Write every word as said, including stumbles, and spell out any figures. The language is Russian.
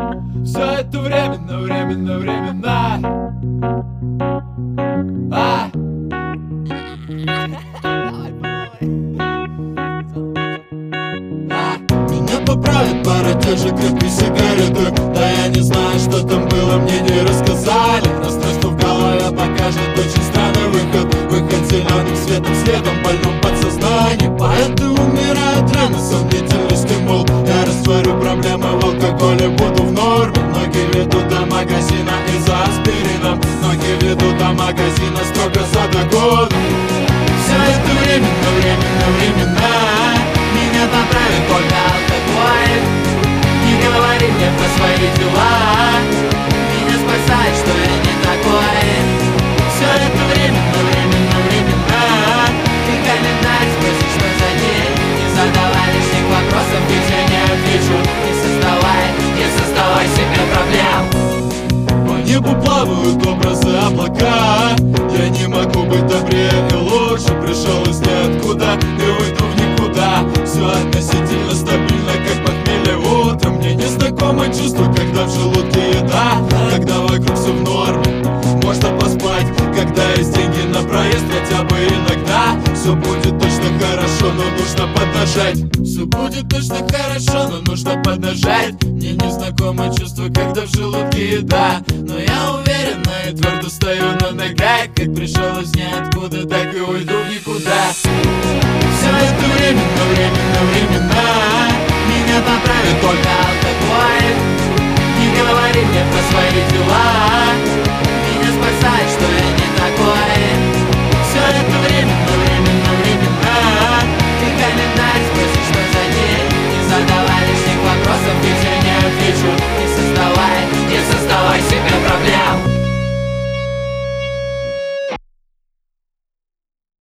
Все это временно, временно, временно. А! Меня поправит пара тяжек крепкой сигареты. Да я не знаю, что там было, мне не рассказали. Расстройство в голове покажет очень странный выход. Выход зеленым светом, светом больном подсознании. Поэты умирают рано, сомнительный стимул. Я растворю проблемы в алкоголе, буду в норме. Многие ведут до магазина и за аспирином. Многие ведут до магазина строго за догоном. Все это временно, временно, временно. Меня поправит только алкоголь. Не говори мне про свои дела. Меня спасает, что я не такой. Все это временно, временно, временно. Ты календарь спросишь, что за день. Не задавай лишних вопросов, ведь я не отвечу. Не создавай, не создавай себе проблем. По небу плавают образы облака. Я не могу быть добрее и лучше. Пришел из ниоткуда и уйду в никуда. Все относительно стабильно, как похмелье утром. Мне незнакомо чувство, когда в желудке еда. Когда вокруг все в норме, можно поспать. Когда есть деньги на проезд, хотя бы иногда. Все будет точно хорошо, но нужно поднажать. Все будет точно хорошо, но нужно поднажать. Мне незнакомо чувство, когда в желудке еда. Но я уверенно и твердо стою на ногах. Как пришел из ниоткуда, так и уйду в никуда. Все это временно, временно, временно. Меня поправит